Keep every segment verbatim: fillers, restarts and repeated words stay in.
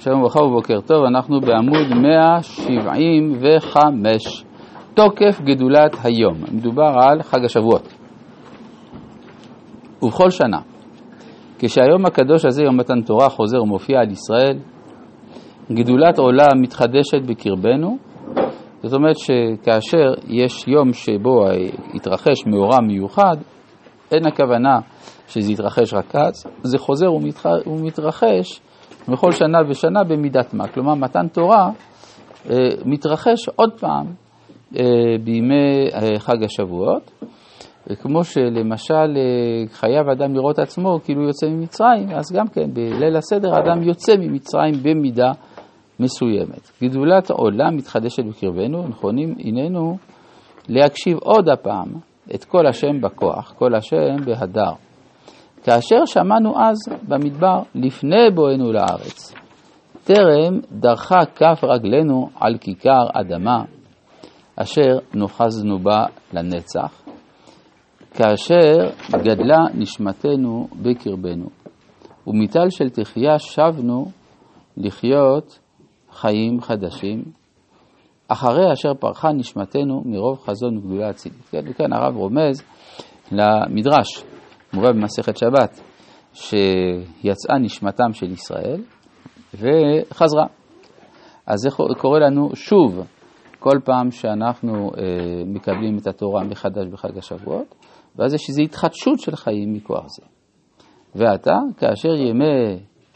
שלום וברכה ובוקר טוב, אנחנו בעמוד מאה שבעים וחמש, תוקף גדולת היום. מדובר על חג השבועות. ובכל שנה, כשהיום הקדוש הזה, יום מתן תורה, חוזר ומופיע על ישראל, גדולת עולם מתחדשת בקרבנו. זאת אומרת שכאשר יש יום שבו יתרחש מאורע מיוחד, אין הכוונה שזה יתרחש רק אז, זה חוזר ומתרחש בכל שנה ושנה במידת מה. כלומר, מתן תורה אה, מתרחש עוד פעם אה, בימי אה, חג השבועות, וכמו שלמשל אה, חייב אדם לראות עצמו כאילו יוצא ממצרים, אז גם כן בליל הסדר אדם יוצא ממצרים במידה מסוימת. גדולת העולם מתחדשת בקרבנו, נכונים הננו להקשיב עוד הפעם את כל השם בכוח, כל השם בהדר. כאשר שמענו אז במדבר לפני בואנו לארץ, טרם דרכה כף רגלנו על כיכר אדמה, אשר נוחזנו בה לנצח, כאשר גדלה נשמתנו בקרבנו, ומטל של תחייה שבנו לחיות חיים חדשים, אחרי אשר פרחה נשמתנו מרוב חזון וגדולה אצילית. וכאן הרב רומז למדרש, מובא במסכת שבת, שיצאה נשמתם של ישראל וחזרה. אז זה קורה לנו שוב כל פעם שאנחנו אה, מקבלים את התורה מחדש בחג השבועות, ואז יש איזו התחדשות של חיים מכוח זה. ועתה, כאשר ימי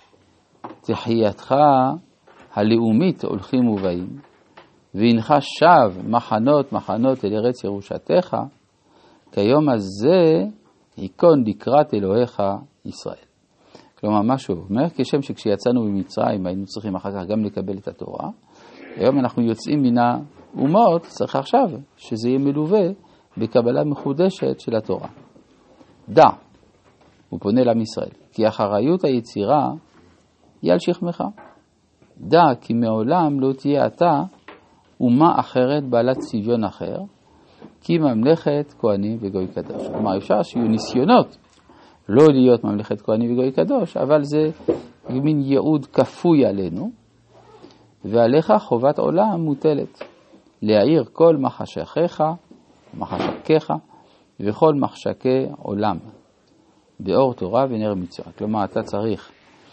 תחייתך הלאומית הולכים ובאים, והנך שב מחנות מחנות אל ארץ ירושתך, כיום הזה היכון לקראת אלוהיך ישראל. כלומר, מה שהוא אומר, כשם שכשיצאנו ממצרים היינו צריכים אחר כך גם לקבל את התורה, היום אנחנו יוצאים מן האומות, צריך עכשיו שזה יהיה מלווה בקבלה מחודשת של התורה. דע, הוא פונה לעם ישראל, כי אחריות היצירה היא על שכמך. דע, כי מעולם לא תהיה אתה אומה אחרת בעלת צביון אחר, כי ממלכת כהנים וגוי קדוש. כלומר, אפשר שיהיו ניסיונות לא להיות ממלכת כהנים וגוי קדוש, אבל זה מין ייעוד כפוי עלינו, ועליך חובת עולם מוטלת, להאיר כל מחשכיך, מחשקיך, וכל מחשקי עולם, באור תורה ונר מצווה. כלומר, אתה צריך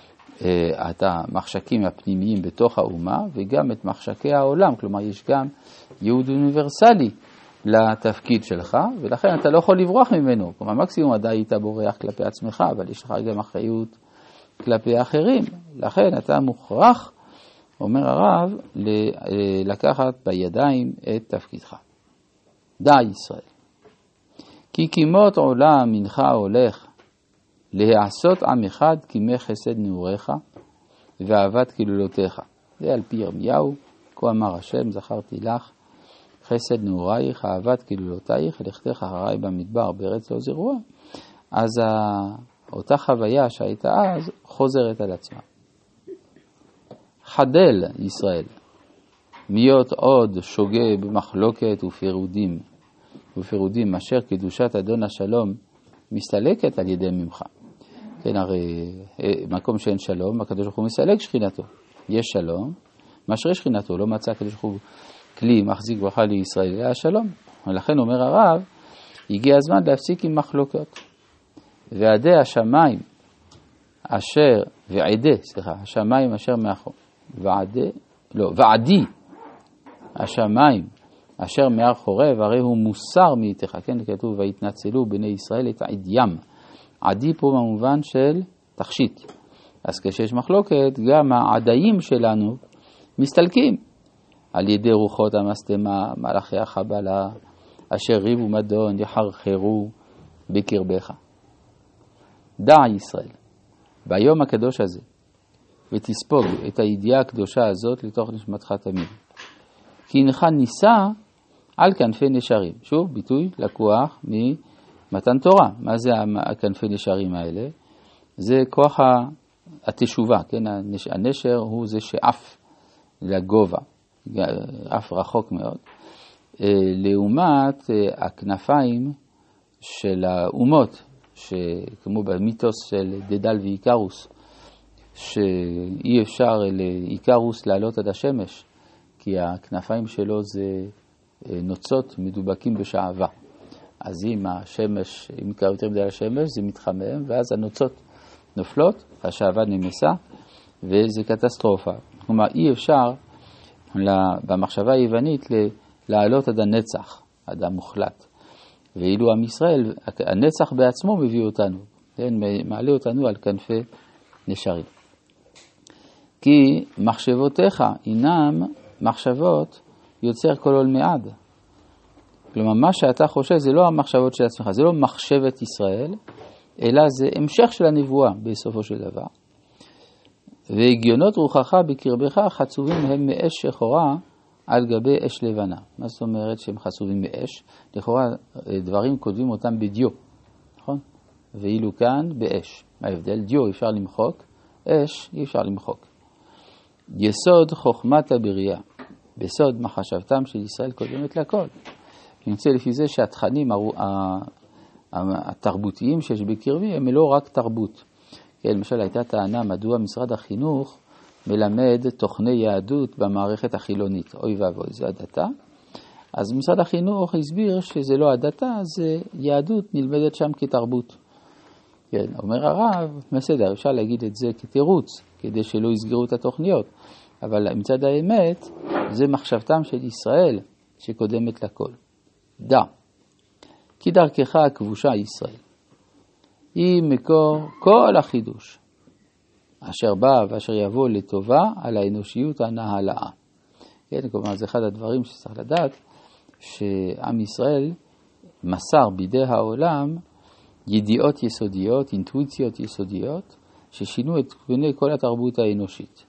את המחשקים הפנימיים בתוך האומה, וגם את מחשקי העולם. כלומר, יש גם ייעוד אוניברסלי לתפקיד שלך, ולכן אתה לא יכול לברוח ממנו. כלומר, מקסימום עדיין היית בורח כלפי עצמך, אבל יש לך גם אחריות כלפי אחרים. לכן אתה מוכרח, אומר הרב, לקחת בידיים את תפקידך. דע ישראל, כי כימות עולם מנך הולך, להעשות עם אחד כימי חסד נעוריך, ואהבת כלולותיך. זה על פי ירמיהו, כה אמר השם, זכרתי לך, חסד נעורייך, אהבת כלולותייך, לכתך אחריי במדבר בארץ לא זרוע. אז אותה חוויה שהייתה אז חוזרת על עצמה. חדל ישראל, מיות עוד שוגה במחלוקת ופירודים, ופירודים אשר קדושת אדון השלום מסתלקת על ידי ממך. כן, הרי מקום שאין שלום, הקדוש ברוך הוא מסלק שכינתו. יש שלום, משרה שכינתו, לא מצא הקדוש ברוך הוא כלי מחזיק ברכה לישראל, היה שלום. ולכן אומר הרב, הגיע הזמן להפסיק עם מחלוקות. ועדי השמיים אשר, ועדי, סליחה, השמיים אשר מאחור, ועדי, לא, ועדי השמיים אשר מאר חורב, הרי הוא מוסר מאיתך. כן, כתוב, והתנצלו בני ישראל את עדיים. עדי פה במובן של תכשיט. אז כשיש מחלוקת, גם העדיים שלנו מסתלקים. על ידי רוחות המסתמה, מלאכי החבלה, אשר ריבו מדון יחרחרו בקרבך. דע ישראל, ביום הקדוש הזה, ותספוג את הידיעה הקדושה הזאת לתוך נשמתך תמיד. כי אינך ניסה על כנפי נשרים. שוב, ביטוי לקוח ממתן תורה. מה זה הכנפי נשרים האלה? זה כוח התשובה, כן? הנשר הוא זה שאף לגובה, אף רחוק מאוד. לעומת הכנפיים של האומות, שכמו במיתוס של דדל ואיקרוס, שאי אפשר לאיקרוס לעלות עד השמש, כי הכנפיים שלו זה נוצות מדובקים בשעווה. אז אם השמש, אם יקר יותר מדי השמש, זה מתחמם, ואז הנוצות נופלות, השעווה נמסה, וזה קטסטרופה. כלומר, אי אפשר במחשבה היוונית לעלות עד הנצח, עד המוחלט. ואילו עם ישראל, הנצח בעצמו מביא אותנו, כן? מעלה אותנו על כנפי נשרים. כי מחשבותיך אינם מחשבות יוצר כל עול מעד. כלומר, מה שאתה חושב זה לא המחשבות של עצמך, זה לא מחשבת ישראל, אלא זה המשך של הנבואה בסופו של דבר. והגיונות רוחך בקרבך חצובים הם מאש שחורה על גבי אש לבנה. מה זאת אומרת שהם חצובים מאש? לכאורה דברים כותבים אותם בדיו, נכון? ואילו כאן באש. מה ההבדל? דיו אפשר למחוק, אש אי אפשר למחוק. יסוד חוכמת הבריאה, בסוד מחשבתם של ישראל קודמת לכל. נמצא לפי זה שהתכנים התרבותיים שיש בקרבי הם לא רק תרבות. כן, למשל הייתה טענה מדוע משרד החינוך מלמד תוכני יהדות במערכת החילונית. אוי ואבוי, זה הדתה. אז משרד החינוך הסביר שזה לא הדתה, זה יהדות נלמדת שם כתרבות. כן, אומר הרב, בסדר, אפשר להגיד את זה כתירוץ, כדי שלא יסגרו את התוכניות. אבל מצד האמת, זה מחשבתם של ישראל שקודמת לכל. דע, כי דרכך הכבושה ישראל. היא מקור כל החידוש, אשר בא ואשר יבוא לטובה על האנושיות הנהלאה. כן, כלומר, זה אחד הדברים שצריך לדעת, שעם ישראל מסר בידי העולם ידיעות יסודיות, אינטואיציות יסודיות, ששינו את בני כל התרבות האנושית.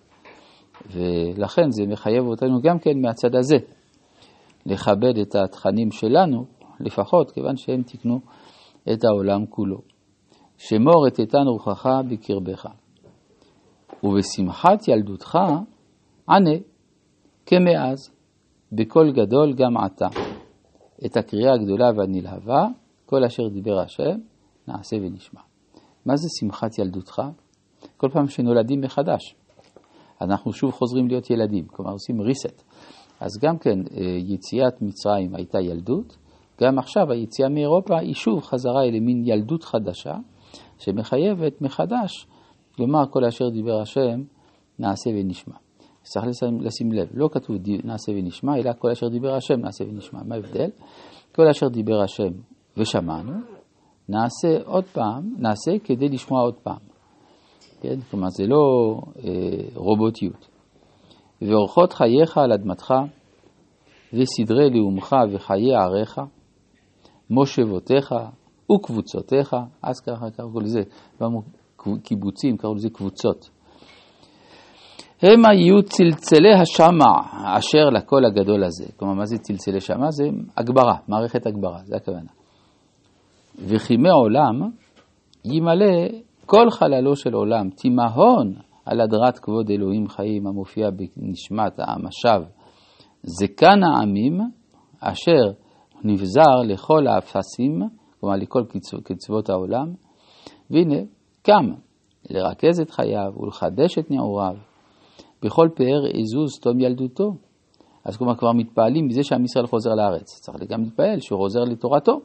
ולכן זה מחייב אותנו גם כן מהצד הזה, לכבד את התכנים שלנו, לפחות כיוון שהם תקנו את העולם כולו. שמור את איתן רוחך בקרבך. ובשמחת ילדותך ענה כמאז, בכל גדול גם עתה. את הקריאה הגדולה והנלהבה, כל אשר דיבר השם, נעשה ונשמע. מה זה שמחת ילדותך? כל פעם שנולדים מחדש. אנחנו שוב חוזרים להיות ילדים, כלומר עושים ריסט. אז גם כן יציאת מצרים הייתה ילדות, גם עכשיו היציאה מאירופה היא שוב חזרה אל מין ילדות חדשה, שמחייבת מחדש, לומר כל אשר דיבר השם, נעשה ונשמע. צריך לשים, לשים לב, לא כתוב נעשה ונשמע, אלא כל אשר דיבר השם, נעשה ונשמע. מה ההבדל? כל אשר דיבר השם ושמענו, נעשה עוד פעם, נעשה כדי לשמוע עוד פעם. כן? כלומר, זה לא אה, רובוטיות. ואורחות חייך על אדמתך, וסדרי לאומך וחיי עריך, מושבותיך וקבוצותיך, אז ככה קראו לזה, קיבוצים, קראו לזה קבוצות. הם היו צלצלי השמע אשר לקול הגדול הזה. כלומר, מה זה צלצלי שמע? זה הגברה, מערכת הגברה, זה הכוונה. וחימי עולם ימלא כל חללו של עולם, תימהון על הדרת כבוד אלוהים חיים המופיע בנשמת העם השב. זקן העמים אשר נבזר לכל האפסים, כלומר לכל קצוות העולם, והנה קם לרכז את חייו ולחדש את נעוריו, בכל פאר עזוז תום ילדותו. אז כלומר כבר מתפעלים מזה שעם ישראל חוזר לארץ. צריך גם להתפעל שהוא חוזר לתורתו.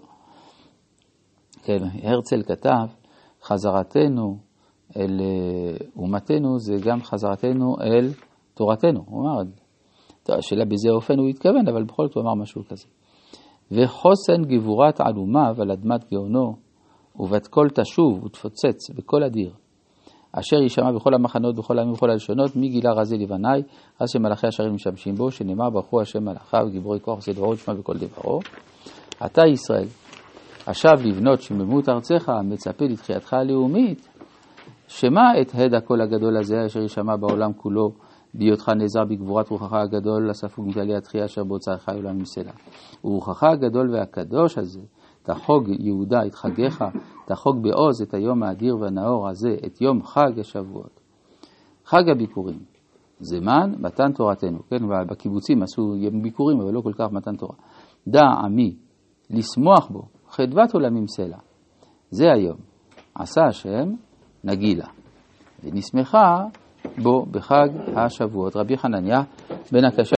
כן, הרצל כתב, חזרתנו אל אומתנו זה גם חזרתנו אל תורתנו. הוא אמר, השאלה בזה אופן הוא התכוון, אבל בכל זאת הוא אמר משהו כזה. וחוסן גבורת עלומה ועל אדמת גאונו, ובת כל תשוב ותפוצץ בכל אדיר, אשר יישמע בכל המחנות, בכל העמים ובכל הלשונות, מגילה רזי לבני, אז שמלאכי השרים משמשים בו, שנאמר ברכו השם מלאכיו, גיבורי כוח עושה דברו, תשמע בכל דברו. אתה ישראל, עכשיו לבנות שממות ארצך, מצפה לתחייתך הלאומית, שמע את הד הקול הגדול הזה, אשר יישמע בעולם כולו, בהיותך נעזר בגבורת רוחך הגדול, לספוג מגלי התחייה אשר בהוצאך עולם מסלע. ורוחך הגדול והקדוש הזה, תחוג יהודה את חגיך, תחוג בעוז את היום האדיר והנאור הזה, את יום חג השבועות. חג הביקורים, זמן מתן תורתנו, כן, בקיבוצים עשו יום ביקורים, אבל לא כל כך מתן תורה. דע עמי, לשמוח בו, חדוות עולמים סלע. זה היום, עשה השם נגילה. ונשמחה בו בחג השבועות. רבי חנניה בן הקשה